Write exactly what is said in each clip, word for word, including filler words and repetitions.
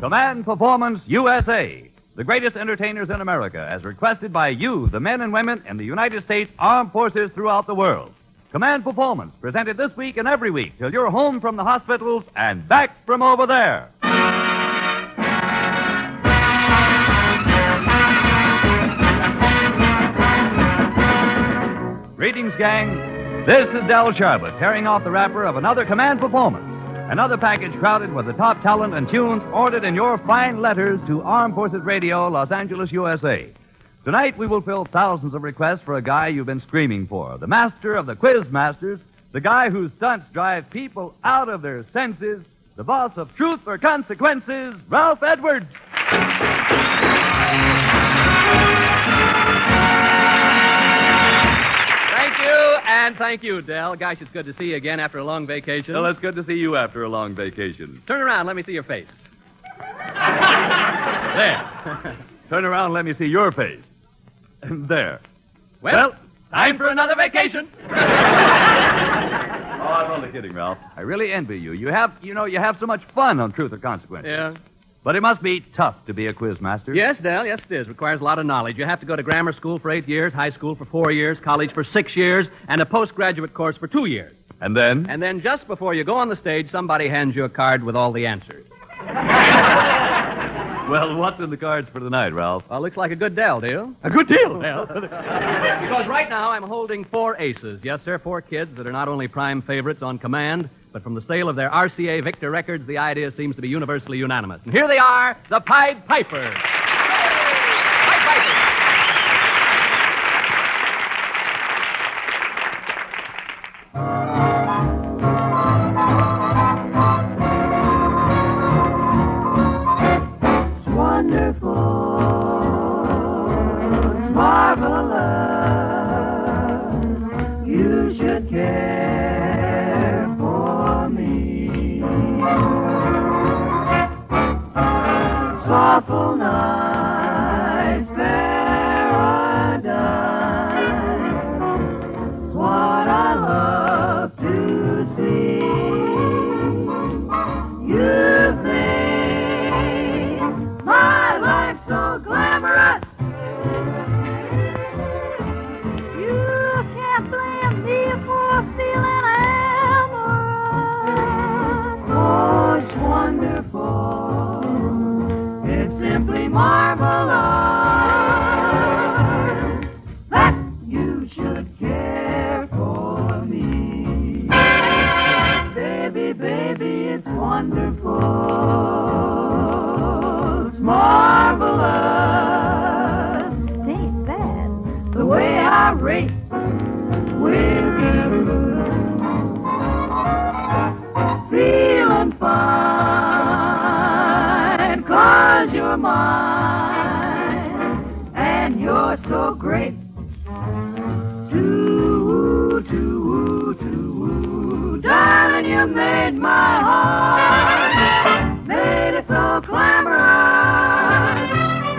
Command Performance U S A, the greatest entertainers in America, as requested by you, the men and women in the United States Armed Forces throughout the world. Command Performance, presented this week and every week till you're home from the hospitals and back from over there. Greetings, gang. This is Del Sharbutt, tearing off the wrapper of another Command Performance. Another package crowded with the top talent and tunes ordered in your fine letters to Armed Forces Radio, Los Angeles, U S A. Tonight, we will fill thousands of requests for a guy you've been screaming for. The master of the quiz masters, the guy whose stunts drive people out of their senses, the boss of Truth or Consequences, Ralph Edwards. Thank you, and thank you, Del. Gosh, it's good to see you again after a long vacation. Well, it's good to see you after a long vacation. Turn around, let me see your face. There. Turn around, let me see your face. There. Well, well time for another vacation. Oh, I'm only kidding, Ralph. I really envy you. You have, you know, you have so much fun on Truth or Consequences. Yeah. But it must be tough to be a quiz master. Yes, Del, yes it is. Requires a lot of knowledge. You have to go to grammar school for eight years, high school for four years, college for six years, and a postgraduate course for two years. And then? And then just before you go on the stage, somebody hands you a card with all the answers. Well, what's in the cards for tonight, Ralph? Well, looks like a good deal, deal. A good deal, Del. Because right now I'm holding four aces. Yes, sir, four kids that are not only prime favorites on Command, but from the sale of their R C A Victor records, the idea seems to be universally unanimous. And here they are, the Pied Pipers. Pied Pipers. It's wonderful, it's marvelous. You should care. Awful nice paradise, what I love to see. You think my life's so glamorous, you can't blame me for feeling amorous. Oh, it's wonderful, simply marvelous that you should care for me. Baby, baby, it's wonderful. It's marvelous. Ain't bad. The way I race with you. Feeling fine, 'cause you're mine, and you're so great. Too, too, too, darling, you made my heart, made it so clamorous.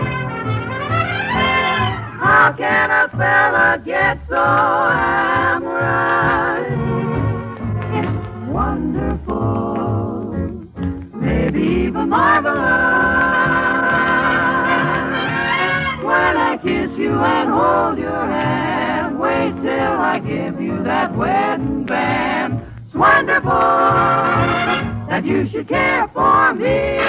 How can a fella get so amorous? It's wonderful, maybe even marvelous. When I kiss you and hold your hand, wait till I give you that wedding band. It's wonderful that you should care for me.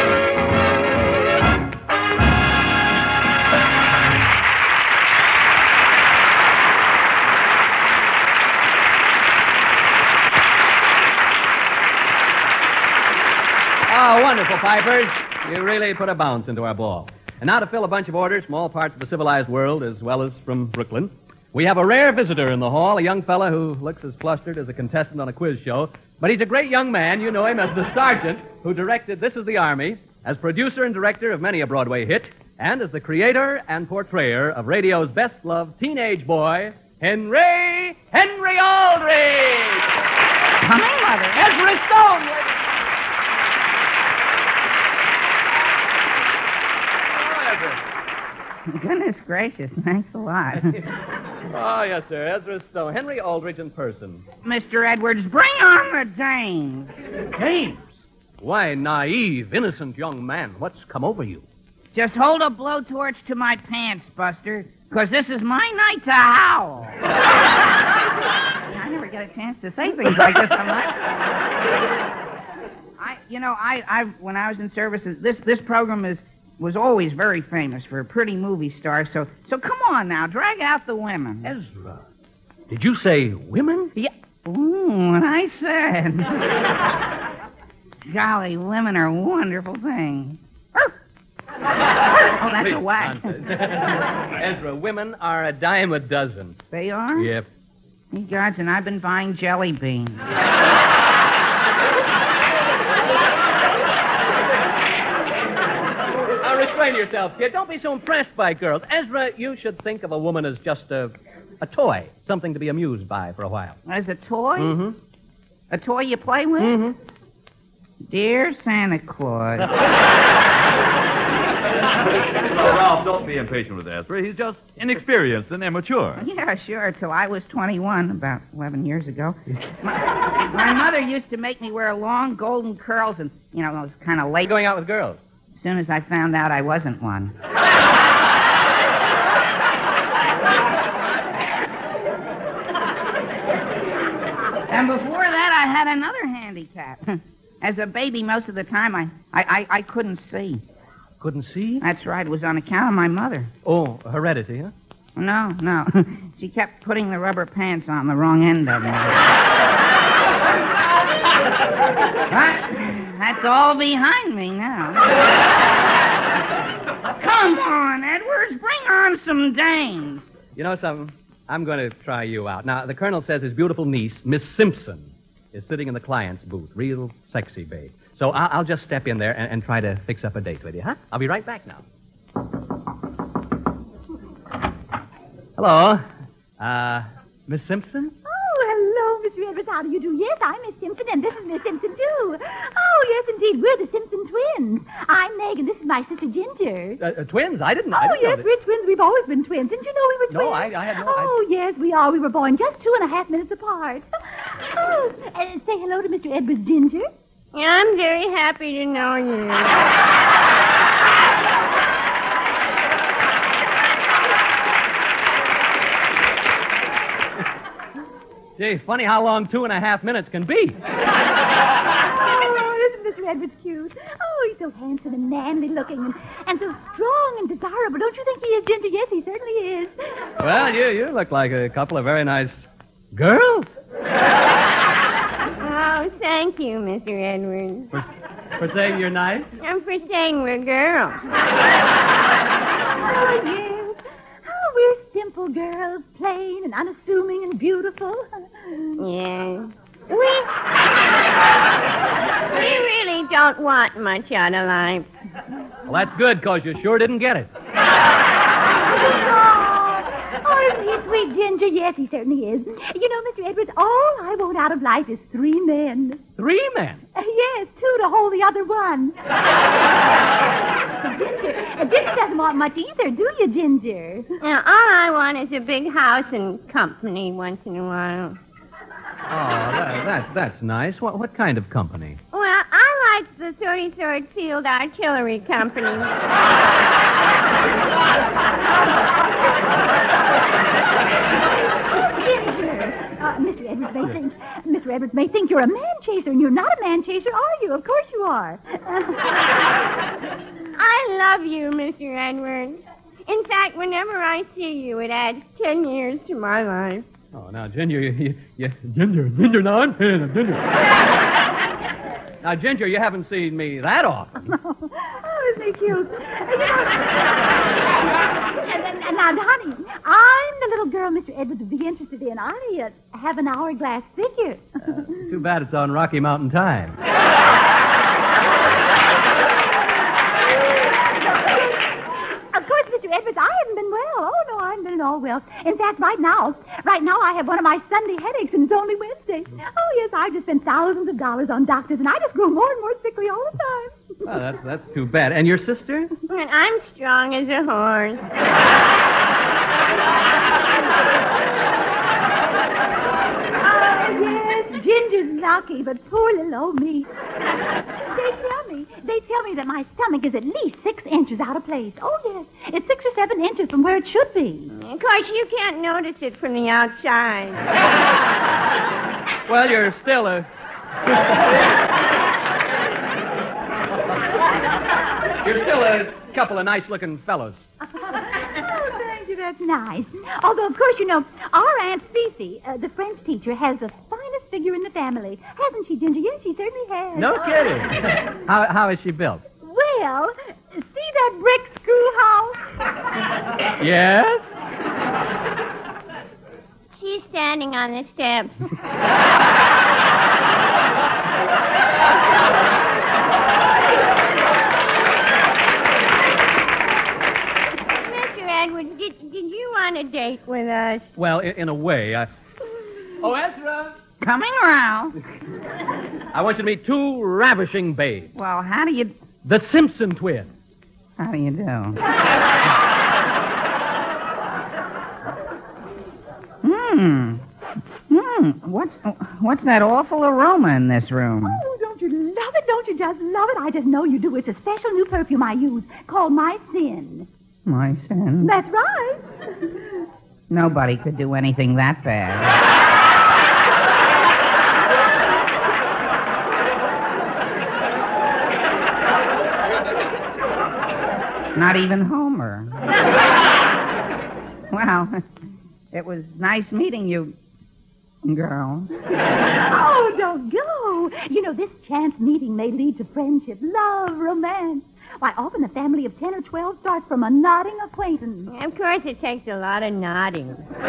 Oh, wonderful, Pipers. You really put a bounce into our ball. And now to fill a bunch of orders from all parts of the civilized world, as well as from Brooklyn, we have a rare visitor in the hall, a young fella who looks as flustered as a contestant on a quiz show. But he's a great young man. You know him as the sergeant who directed This Is the Army, as producer and director of many a Broadway hit, and as the creator and portrayer of radio's best-loved teenage boy, Henry, Henry Aldrich! Coming, Mother. Ezra Stone, ladies. Goodness gracious, thanks a lot. Oh, yes, sir. Ezra Stone. Henry Aldrich in person. Mister Edwards, bring on the dames. Dames? Why, naive, innocent young man, what's come over you? Just hold a blowtorch to my pants, Buster, because this is my night to howl. I never get a chance to say things like this. I'm like, I, you know, I, I, when I was in services, this, this program is was always very famous for pretty movie stars. So, so come on now, drag out the women. Ezra, did you say women? Yeah. Ooh, what I said. Golly, women are wonderful things. Oh, that's Please, a whack. Ezra, women are a dime a dozen. They are? Yep. Hey, gods, and I've been buying jelly beans. Now, restrain yourself, kid. Don't be so impressed by girls. Ezra, you should think of a woman as just a, a toy, something to be amused by for a while. As a toy? Mm-hmm. A toy you play with? Mm-hmm. Dear Santa Claus. No, Ralph, don't be impatient with Ezra. He's just inexperienced and immature. Yeah, sure, till I was twenty-one, about eleven years ago. My, my mother used to make me wear long golden curls and, you know, those kind of late... Going out with girls. As soon as I found out I wasn't one. And before that, I had another handicap. As a baby, most of the time, I, I, I, I couldn't see. Couldn't see? That's right. It was on account of my mother. Oh, heredity, huh? No, no. She kept putting the rubber pants on the wrong end of me. But that's all behind me now. Come on, Edwards. Bring on some dames. You know something? I'm going to try you out. Now, the colonel says his beautiful niece, Miss Simpson, is sitting in the client's booth. Real sexy babe. So I'll, I'll just step in there and, and try to fix up a date with you, huh? I'll be right back now. Hello. Uh, Miss Simpson? Oh, hello, Mister Edwards. How do you do? Yes, I'm Miss Simpson, and this is Miss Simpson, too. Oh, yes, indeed. We're the Simpson twins. I'm Meg, and this is my sister, Ginger. Uh, uh, twins? I didn't, Oh, I didn't yes, know that. we're twins. We've always been twins. Didn't you know we were No, twins? I- I had no- Oh, yes, we are. We were born just two and a half minutes apart. Oh, and say hello to Mister Edwards, Ginger. I'm very happy to know you. Gee, funny how long two and a half minutes can be. Oh, isn't Mister Edwards cute? Oh, he's so handsome and manly looking and, and so strong and desirable. Don't you think he is, Ginger? Yes, he certainly is. Well, you, you look like a couple of very nice girls. Oh, thank you, Mister Edwards. For, for saying you're nice. And for saying we're girls. Oh, yes. Oh, we're simple girls, plain and unassuming and beautiful. Yes. We... we really don't want much out of life. Well, that's good, because you sure didn't get it. Oh, isn't he sweet, Ginger? Yes, he certainly is. You know, Mister Edwards, all I want out of life is three men. Three men? Uh, yes, two to hold the other one. Ginger, uh, Ginger doesn't want much either, do you, Ginger? Now, all I want is a big house and company once in a while. Oh, that, that, that's nice. What, what kind of company? Well, I like the thirty-third Field Artillery Company. Ginger, uh, Mister Edwards may think, Mister Edwards may think you're a man chaser, and you're not a man chaser, are you? Of course you are. I love you, Mister Edwards. In fact, whenever I see you, it adds ten years to my life. Oh, now, Ginger, you, you, you Ginger, Ginger, now I'm paying him, Ginger. Now, Ginger, you haven't seen me that often. Oh, isn't he cute? You know, and, and, and now, honey, I'm the little girl Mister Edwards would be interested in. I uh, have an hourglass figure. Uh, too bad it's on Rocky Mountain Time. Of course, Mister Edwards, I haven't been well. Oh, no, I haven't been at all well. In fact, right now, right now I have one of my Sunday headaches, and it's only Wednesday. Oh, yes, I just spent thousands of dollars on doctors, and I just grow more and more sickly all the time. Well, that's, that's too bad. And your sister? And I'm strong as a horse. Oh, yes, Ginger's lucky, but poor little old me. They tell me, they tell me that my stomach is at least six inches out of place. Oh, yes. It's six or seven inches from where it should be. Of course, you can't notice it from the outside. Well, you're still a... You're still a couple of nice-looking fellows. Oh, thank you. That's nice. Although, of course, you know, our Aunt Fifi, uh, the French teacher, has the finest figure in the family. Hasn't she, Ginger? Yes, she certainly has. No kidding. how, how is she built? Well, see that brick screw house? Yes? She's standing on the steps. Mister Edwards, did, did you want a date with us? Well, in, in a way, I... Oh, Ezra! Coming around. I want you to meet two ravishing babes. Well, how do you... The Simpson twins. How do you do? Hmm. Hmm. What's what's that awful aroma in this room? Oh, don't you love it? Don't you just love it? I just know you do. It's a special new perfume I use called My Sin. My sin. That's right. Nobody could do anything that bad. Not even Homer. Well, it was nice meeting you, girl. Oh, don't go. You know, this chance meeting may lead to friendship, love, romance. Why, often a family of ten or twelve starts from a nodding acquaintance. Of course, it takes a lot of nodding.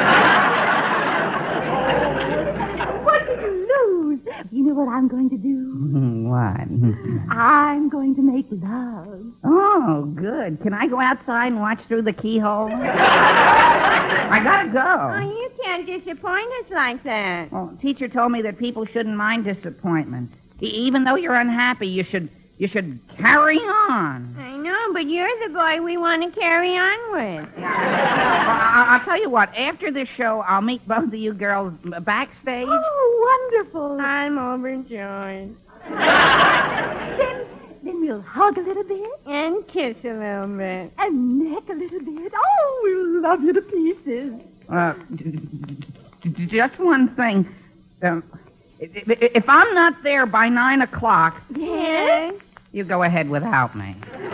What did you lose? You know what I'm going to do? What? I'm going to make love. Oh, good. Can I go outside and watch through the keyhole? I gotta Oh, go. you can't disappoint us like that. Well, teacher told me that people shouldn't mind disappointment. E- even though you're unhappy, you should you should carry on. I know, but you're the boy we want to carry on with. Well, I- I'll tell you what. After this show, I'll meet both of you girls backstage. Oh, wonderful. I'm overjoyed. Then, then we'll hug a little bit And kiss a little bit. and neck a little bit. Oh, we'll love you to pieces. Uh, d- d- d- just one thing. Um, if, if I'm not there by nine o'clock, Yes? you go ahead without me.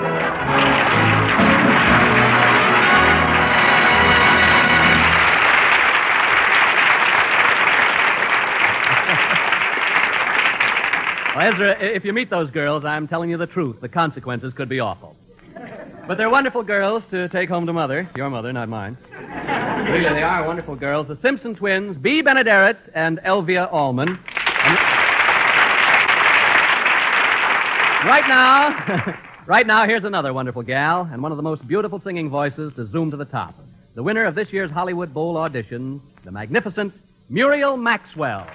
Well, Ezra, if you meet those girls, I'm telling you the truth. The consequences could be awful. But they're wonderful girls to take home to Mother. Your mother, not mine. Really, they are wonderful girls. The Simpson twins, Bea Benaderet and Elvia Allman. And... Right now, right now, here's another wonderful gal and one of the most beautiful singing voices to zoom to the top. The winner of this year's Hollywood Bowl audition, the magnificent Muriel Maxwell.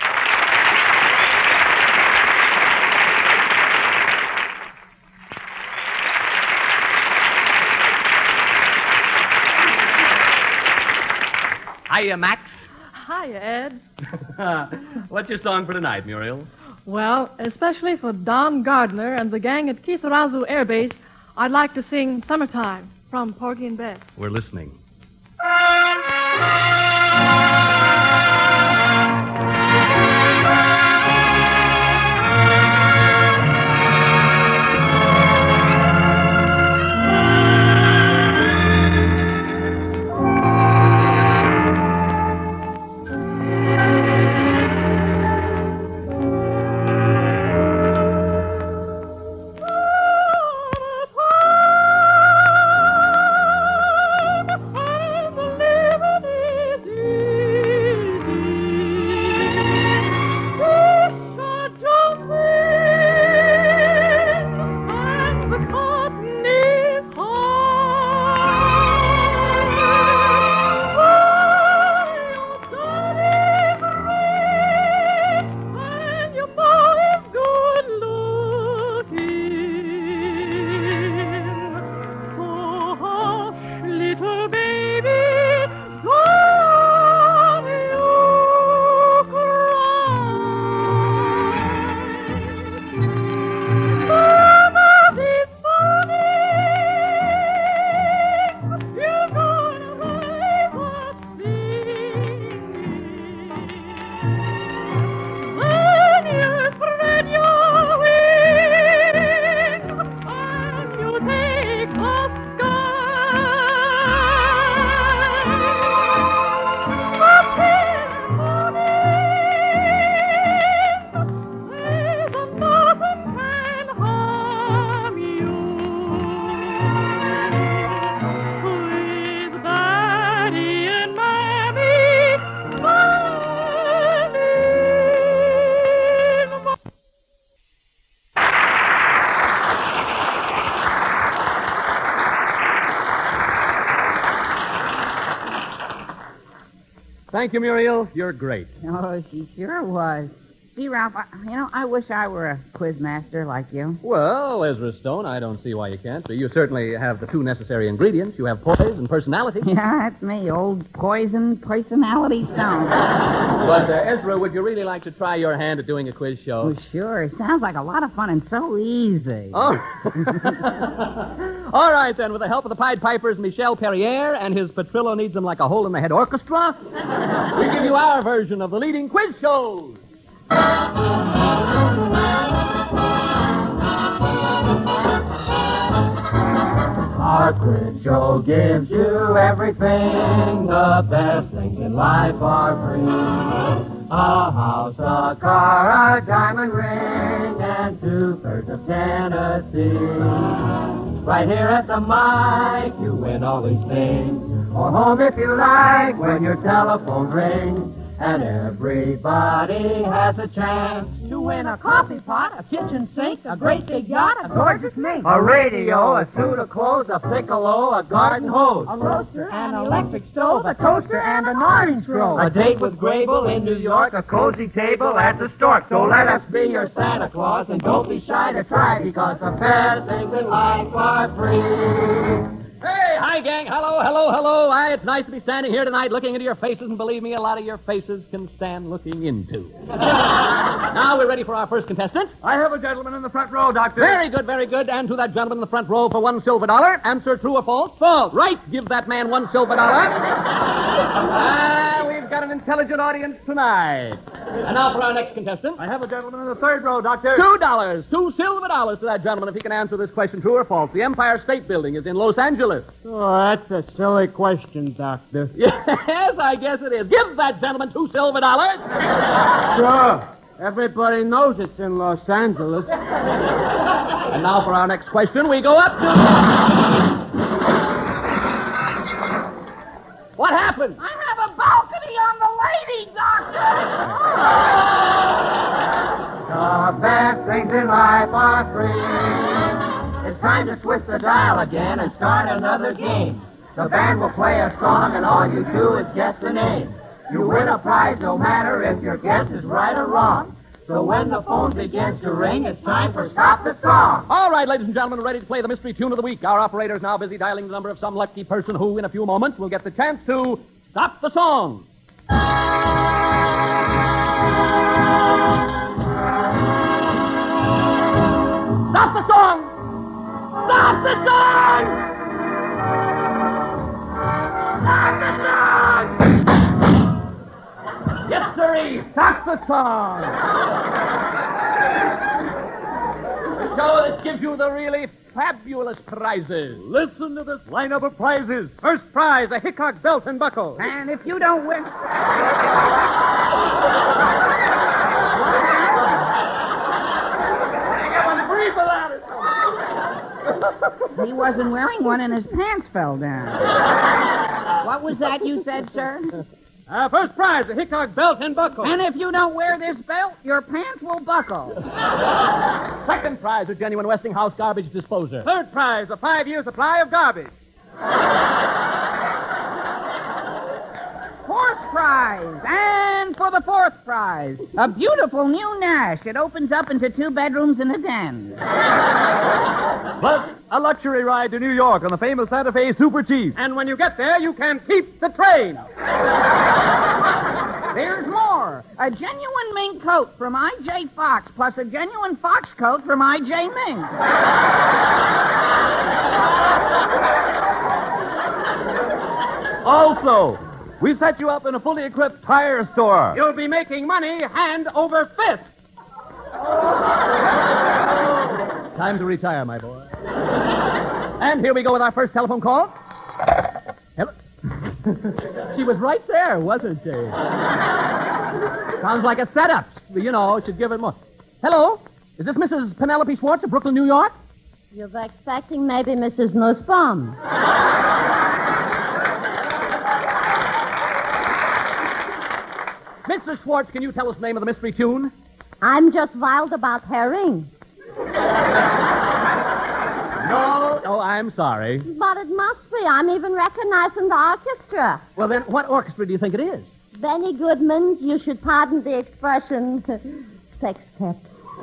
Hiya, Max. Hi, Ed. What's your song for tonight, Muriel? Well, especially for Don Gardner and the gang at Kisarazu Air Base, I'd like to sing Summertime from Porgy and Bess. We're listening. Summertime, Thank you, Muriel. You're great. Oh, she sure was. See, Ralph, I, you know, I wish I were a quiz master like you. Well, Ezra Stone, I don't see why you can't. You certainly have the two necessary ingredients. You have poise and personality. Yeah, that's me, old poison personality stone. But, uh, Ezra, would you really like to try your hand at doing a quiz show? Oh, sure. It sounds like a lot of fun and so easy. Oh. All right, then. With the help of the Pied Pipers, Michel Perrier, and his Petrillo Needs Them Like a Hole in the Head Orchestra, we give you our version of the leading quiz shows. Our quiz show gives you everything. The best things in life are free. A house, a car, a diamond ring, and two-thirds of Tennessee. Right here at the mic, you win all these things. Or home if you like, when your telephone rings. And everybody has a chance To win a coffee pot, a kitchen sink, a great big yacht, a gorgeous mink. a radio, a suit of clothes, a piccolo, a garden hose. A roaster, an electric stove, a toaster, and an orange grove. A date with Grable in New York, a cozy table at the Stork. So let us be your Santa Claus, and don't be shy to try, because the best things in life are free. Hey, hi, gang. Hello, hello, hello. Why, it's nice to be standing here tonight looking into your faces, and believe me, a lot of your faces can stand looking into. Now we're ready for our first contestant. I have a gentleman in the front row, Doctor. Very good, very good. And to that gentleman in the front row for one silver dollar. Answer true or false? False. Right. Give that man one silver dollar. Ah, we've got an intelligent audience tonight. And now for our next contestant. I have a gentleman in the third row, Doctor. Two dollars. Two silver dollars to that gentleman if he can answer this question true or false. The Empire State Building is in Los Angeles. Oh, that's a silly question, Doctor. Yes, I guess it is. Give that gentleman two silver dollars. Sure. Everybody knows it's in Los Angeles. And now for our next question, we go up to... What happened? I have a balcony on the lady, Doctor. The best things in life are free. It's time to switch the dial again and start another game. The band will play a song, and all you do is guess the name. You win a prize no matter if your guess is right or wrong. So when the phone begins to ring, it's time for Stop the Song. All right, ladies and gentlemen, we're ready to play the mystery tune of the week. Our operator is now busy dialing the number of some lucky person who, in a few moments, will get the chance to stop the song. Stop the song! Stop the song! Stop the song! Yes, sirree! Stop the song! The show that gives you the really fabulous prizes. Listen to this lineup of prizes. First prize, a Hickok belt and buckle. And if you don't win... He wasn't wearing one and his pants fell down. What was that you said, sir? Uh, first prize, a Hickok belt and buckle. And if you don't wear this belt, your pants will buckle. Second prize, a genuine Westinghouse garbage disposer. Third prize, a five-year supply of garbage. Fourth prize. And for the fourth prize, a beautiful new Nash. It opens up into two bedrooms and a den. Plus, a luxury ride to New York on the famous Santa Fe Super Chief. And when you get there, you can keep the train. There's more. A genuine mink coat from I J Fox, plus a genuine fox coat from I J Mink. Also, we set you up in a fully equipped tire store. You'll be making money hand over fist. Time to retire, my boy. And here we go with our first telephone call. Hello? She was right there, wasn't she? Sounds like a setup. You know, should give it more. Hello? Is this Missus Penelope Schwartz of Brooklyn, New York? You were expecting maybe Missus Nussbaum. Missus Schwartz, can you tell us the name of the mystery tune? I'm just wild about herring. No, no, I'm sorry. But it must be. I'm even recognized in the orchestra. Well, then, what orchestra do you think it is? Benny Goodman's, you should pardon the expression, sextet.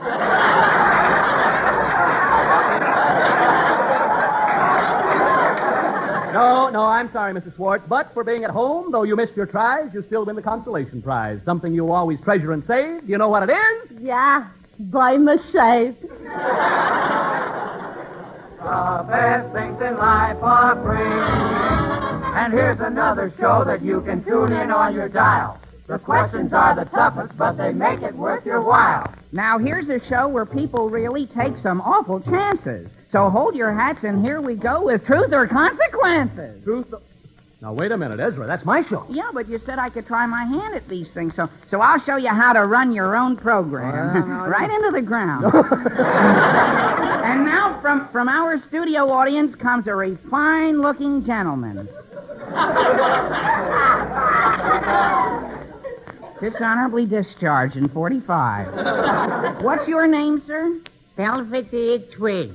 No, no, I'm sorry, Missus Schwartz, but for being at home, though you missed your tries, you still win the consolation prize, something you always treasure and save. Do you know what it is? Yeah, by mache. The best things in life are free. And here's another show that you can tune in on your dial. The questions are the toughest, but they make it worth your while. Now, here's a show where people really take some awful chances. So hold your hats, and here we go with Truth or Consequences. Truth. Now, wait a minute, Ezra. That's my show. Yeah, but you said I could try my hand at these things, so so I'll show you how to run your own program. Well, no, right into the ground. And now, from, from our studio audience comes a refined-looking gentleman. Dishonorably discharged in forty-five. What's your name, sir? Belvedere Twig.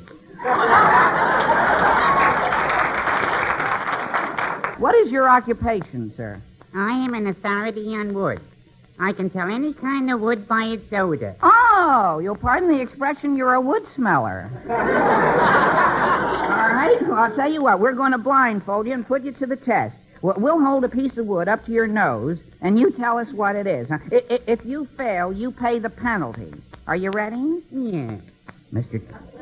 What is your occupation, sir? I am an authority on wood. I can tell any kind of wood by its odor. Oh, you'll pardon the expression, you're a wood smeller. All right, well, I'll tell you what, we're going to blindfold you and put you to the test. We'll we'll hold a piece of wood up to your nose, and you tell us what it is. I- I- If you fail, you pay the penalty. Are you ready? Yeah. Mister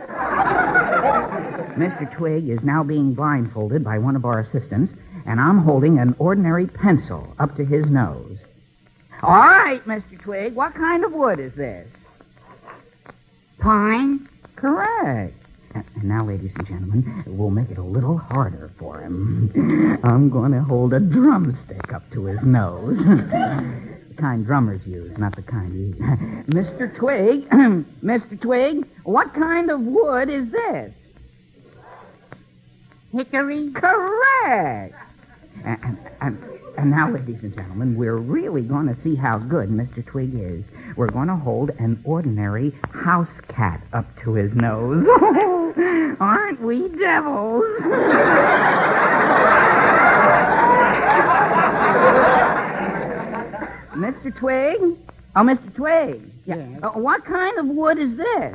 Mister Twig is now being blindfolded by one of our assistants, and I'm holding an ordinary pencil up to his nose. All right, Mister Twig, what kind of wood is this? Pine? Correct. And and now, ladies and gentlemen, we'll make it a little harder for him. I'm going to hold a drumstick up to his nose. The kind drummers use, not the kind you eat. Mister Twig, Mister Twig, what kind of wood is this? Hickory? Correct. And, and, and, and now, ladies and gentlemen, we're really going to see how good Mister Twig is. We're going to hold an ordinary house cat up to his nose. Aren't we devils? Mister Twig? Oh, Mister Twig. Yeah. Yes. Uh, what kind of wood is this?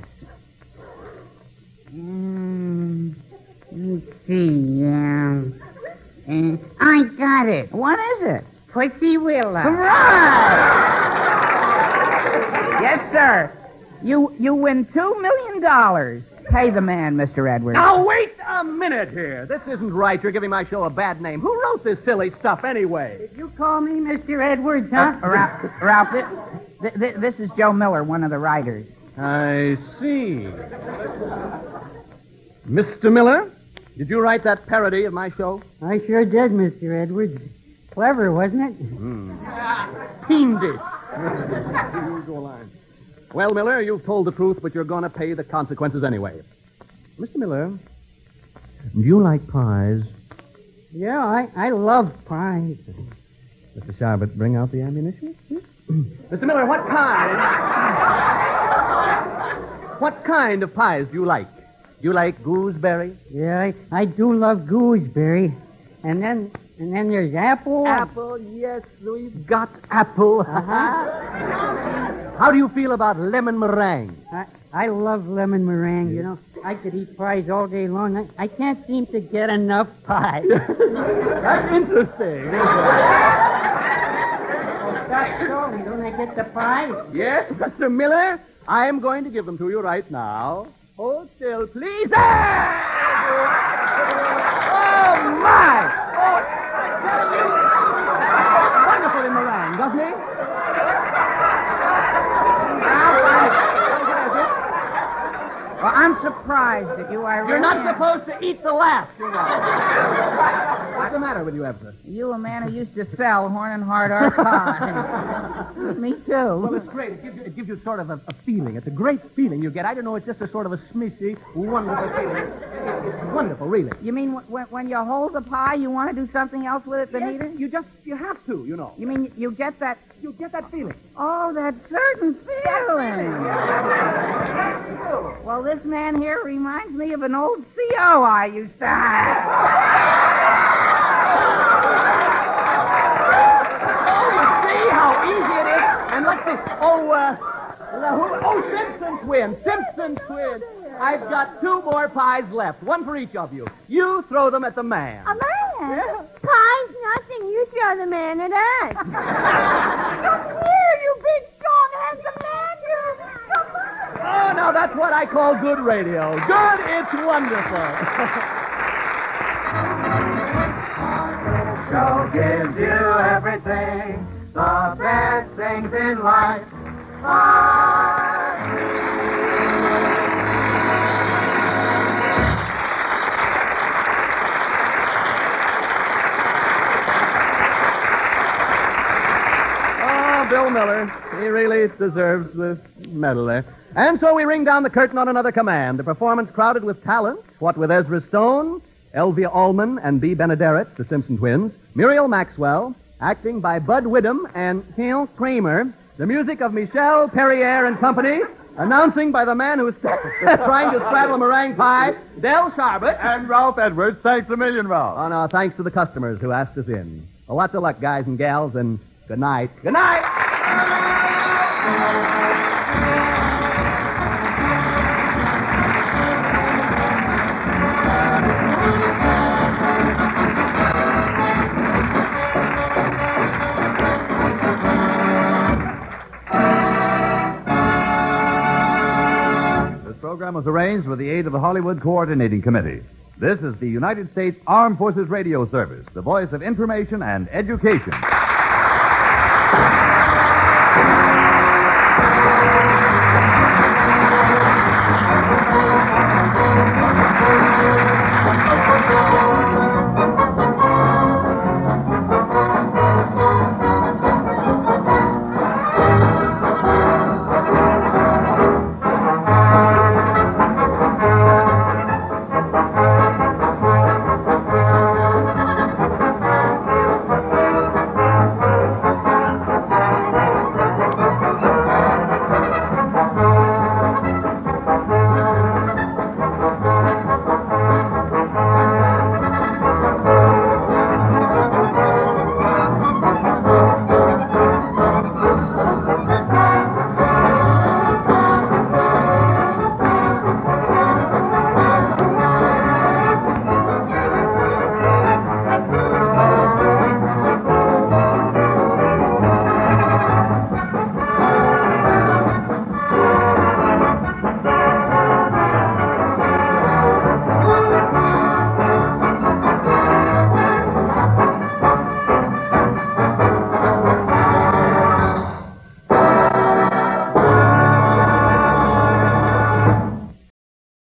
Mm, let's see. Um, uh, I got it. What is it? Pussy Willow. Right! Yes, sir. You you win two million dollars. Pay the man, Mister Edwards. Now, wait a minute here. This isn't right. You're giving my show a bad name. Who wrote this silly stuff anyway? Did you call me Mister Edwards, Uh, Ralph, Ralph th- th- th- this is Joe Miller, one of the writers. I see. Mister Miller, did you write that parody of my show? I sure did, Mister Edwards. Clever, wasn't it? Fiendish. Usual line. Well, Miller, you've told the truth, but you're going to pay the consequences anyway. Mister Miller, do you like pies? Yeah, I, I love pies. Mister Sharbert, bring out the ammunition. Mister Miller, what kind... what kind of pies do you like? Do you like gooseberry? Yeah, I, I do love gooseberry. And then and then there's apple. Apple, yes, we've got apple. How do you feel about lemon meringue? I, I love lemon meringue, you know. I could eat pies all day long. I, I can't seem to get enough pie. That's interesting. That's so. Don't I get the pie? Yes, Mister Miller, I am going to give them to you right now. Hold still, please. Ah! Oh, my! Oh, wonderful in meringue, doesn't he? Well, I'm surprised at you. I You're really not am. supposed to eat the last, you know. What's the matter with you, Ezra? You, a man who used to sell Horn and Hardart pie. Me Well, too. it's great. It gives you, it gives you sort of a, a feeling. It's a great feeling you get. I don't know. It's just a sort of a smishy, wonderful feeling. It- It's wonderful, really. You mean wh- when, when you hold the pie, you want to do something else with it than eat Yes, it? you just, you have to, you know. You mean you get that? You get that feeling. Oh, that certain feeling. Well, this man here reminds me of an old C O I used to have. Oh, you see? how easy it is. And let's see. Oh, uh, who- oh, Simpson twins. Simpson twins. I've got two more pies left, one for each of you. You throw them at the man. A man? Pies, nothing. You throw the man at us. Come here, you big, strong, handsome man. You. Come on. Oh, now that's what I call good radio. Good, it's wonderful. Show gives you everything, the best things in life. Oh, Bill Miller. He really deserves the medal there. And so we ring down the curtain on another command. A performance crowded with talent, what with Ezra Stone, Elvia Allman, and Bea Benaderet, the Simpson twins, Muriel Maxwell, acting by Bud Widom and Phil Kramer, the music of Michel Perrier and Company, announcing by the man who's trying to straddle a meringue pie, Del Sharbutt. And Ralph Edwards. Thanks a million, Ralph. Oh, no, thanks to the customers who asked us in. Well, lots of luck, guys and gals, and good night. Good night! This program was arranged with the aid of the Hollywood Coordinating Committee. This is the United States Armed Forces Radio Service, the voice of information and education.